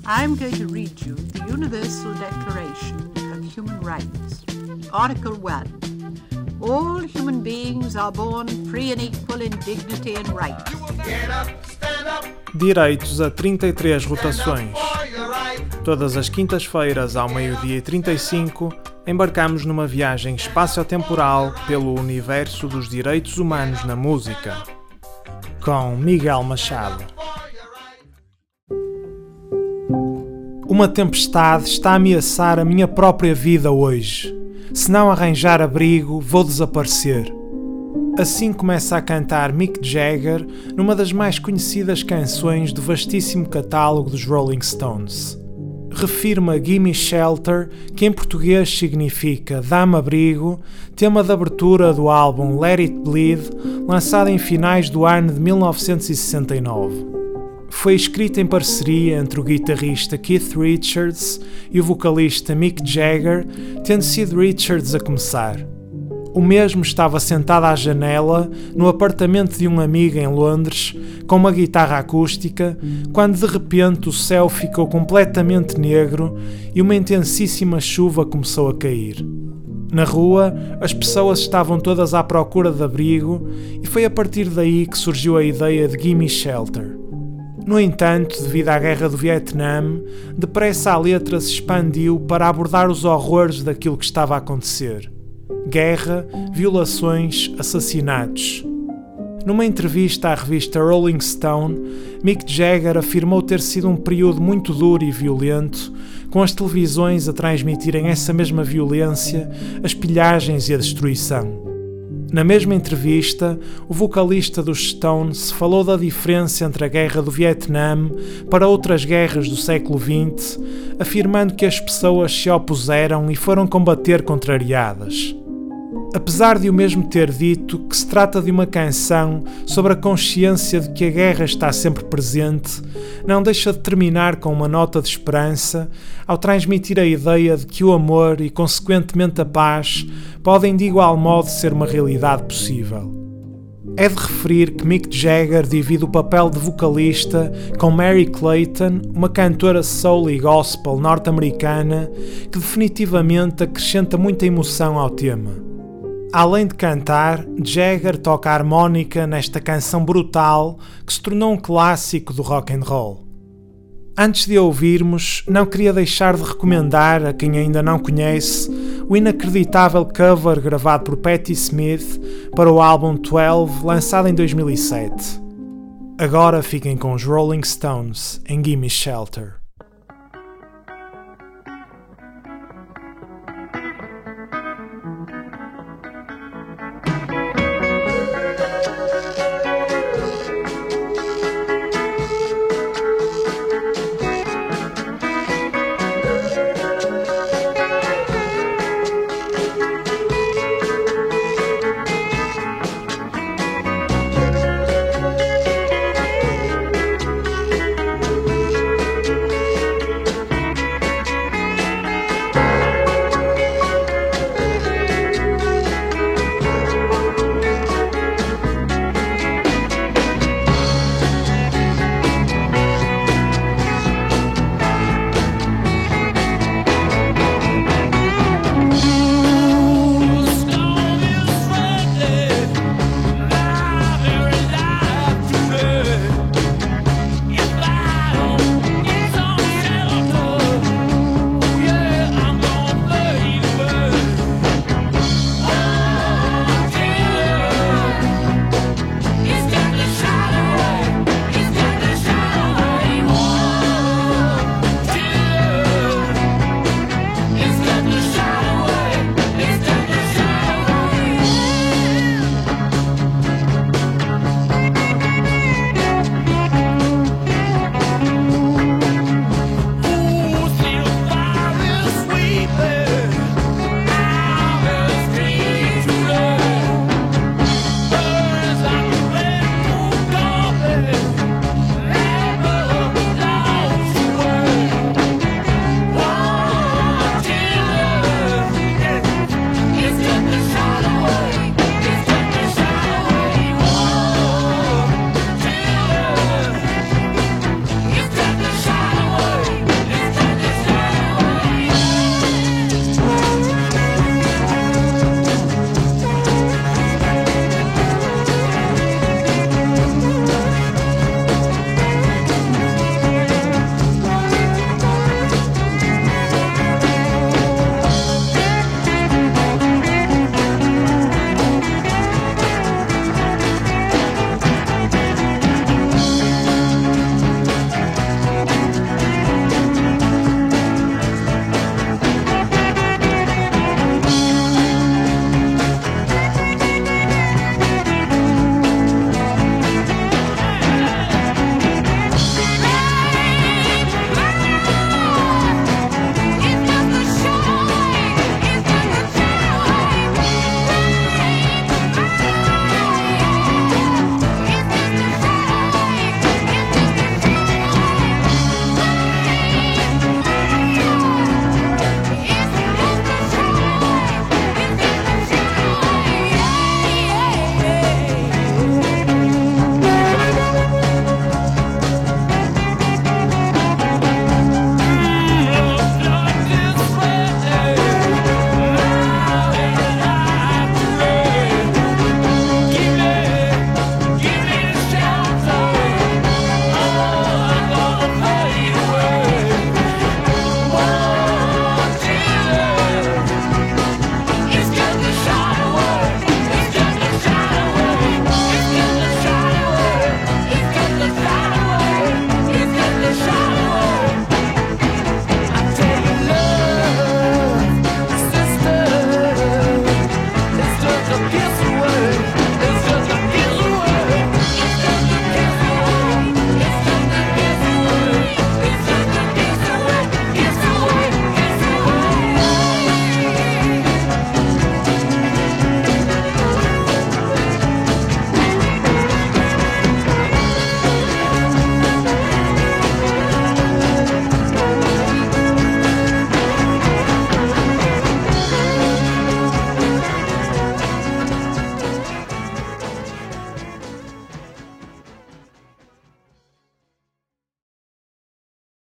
I'm going to read you the Universal Declaration of Human Rights. Article 1. All human beings are born free and equal in dignity and rights. Direitos a 33 rotações. Todas as quintas-feiras, ao 12h35, embarcamos numa viagem espaço-temporal pelo universo dos direitos humanos na música. Com Miguel Machado. Uma tempestade está a ameaçar a minha própria vida hoje. Se não arranjar abrigo, vou desaparecer. Assim começa a cantar Mick Jagger numa das mais conhecidas canções do vastíssimo catálogo dos Rolling Stones. Refiro-me a Gimme Shelter, que em português significa Dá-me Abrigo, tema de abertura do álbum Let It Bleed, lançado em finais do ano de 1969. Foi escrita em parceria entre o guitarrista Keith Richards e o vocalista Mick Jagger, tendo sido Richards a começar. O mesmo estava sentado à janela, no apartamento de um amigo em Londres, com uma guitarra acústica, quando de repente o céu ficou completamente negro e uma intensíssima chuva começou a cair. Na rua, as pessoas estavam todas à procura de abrigo e foi a partir daí que surgiu a ideia de Gimme Shelter. No entanto, devido à guerra do Vietnã, depressa a letra se expandiu para abordar os horrores daquilo que estava a acontecer. Guerra, violações, assassinatos. Numa entrevista à revista Rolling Stone, Mick Jagger afirmou ter sido um período muito duro e violento, com as televisões a transmitirem essa mesma violência, as pilhagens e a destruição. Na mesma entrevista, o vocalista dos Stones falou da diferença entre a guerra do Vietnã para outras guerras do século XX, afirmando que as pessoas se opuseram e foram combater contrariadas. Apesar de o mesmo ter dito que se trata de uma canção sobre a consciência de que a guerra está sempre presente, não deixa de terminar com uma nota de esperança ao transmitir a ideia de que o amor e, consequentemente, a paz podem de igual modo ser uma realidade possível. É de referir que Mick Jagger divide o papel de vocalista com Merry Clayton, uma cantora soul e gospel norte-americana que definitivamente acrescenta muita emoção ao tema. Além de cantar, Jagger toca a harmónica nesta canção brutal que se tornou um clássico do rock and roll. Antes de a ouvirmos, não queria deixar de recomendar a quem ainda não conhece o inacreditável cover gravado por Patti Smith para o álbum 12, lançado em 2007. Agora fiquem com os Rolling Stones em Gimme Shelter.